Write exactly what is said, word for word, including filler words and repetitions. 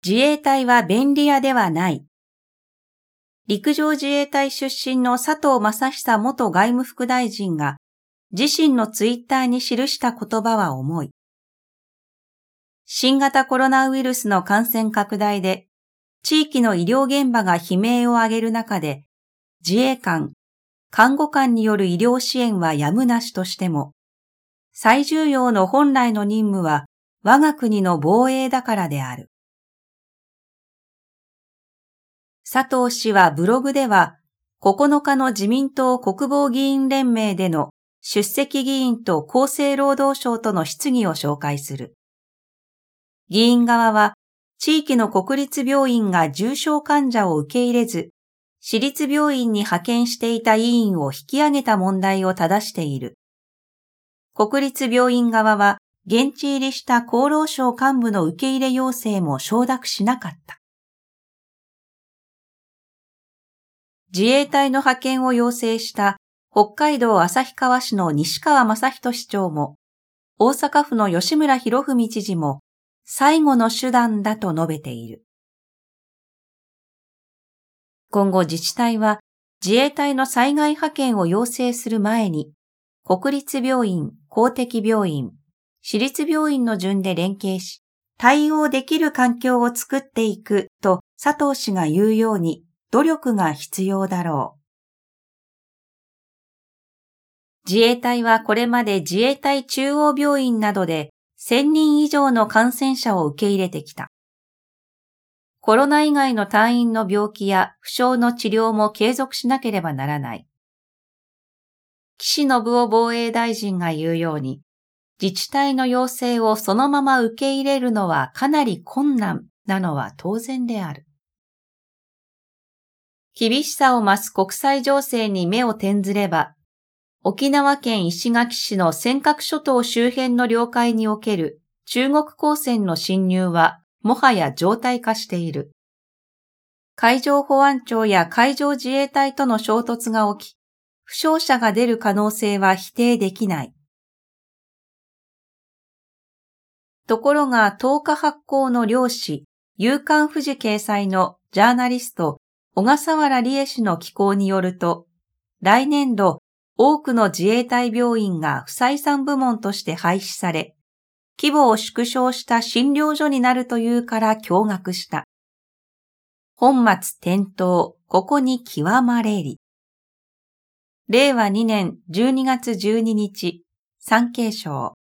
自衛隊は便利屋ではない。陸上自衛隊出身の佐藤正久元外務副大臣が自身のツイッターに記した言葉は重い。新型コロナウイルスの感染拡大で地域の医療現場が悲鳴を上げる中で自衛官、看護官による医療支援はやむなしとしても最重要の本来の任務は我が国の防衛だからである。佐藤氏はブログでは、ここのかの自民党国防議員連盟での出席議員と厚生労働省との質疑を紹介する。議員側は、地域の国立病院が重症患者を受け入れず、私立病院に派遣していた医院を引き上げた問題を正している。国立病院側は、現地入りした厚労省幹部の受け入れ要請も承諾しなかった。自衛隊の派遣を要請した北海道旭川市の西川正人市長も、大阪府の吉村洋文知事も最後の手段だと述べている。今後自治体は自衛隊の災害派遣を要請する前に、国立病院、公的病院、私立病院の順で連携し、対応できる環境を作っていくと佐藤氏が言うように、努力が必要だろう。自衛隊はこれまで自衛隊中央病院などでせんにん以上の感染者を受け入れてきた。コロナ以外の隊員の病気や負傷の治療も継続しなければならない。岸信夫防衛大臣が言うように、自治体の要請をそのまま受け入れるのはかなり困難なのは当然である。厳しさを増す国際情勢に目を転ずれば、沖縄県石垣市の尖閣諸島周辺の領海における中国公船の侵入はもはや常態化している。海上保安庁や海上自衛隊との衝突が起き、負傷者が出る可能性は否定できない。ところがとおか発行の漁師、夕刊富士掲載のジャーナリスト、小笠原理恵氏の寄稿によると、来年度多くの自衛隊病院が不採算部門として廃止され、規模を縮小した診療所になるというから驚愕した。本末転倒、ここに極まれり。れいわにねんじゅうにがつじゅうににち、産経省。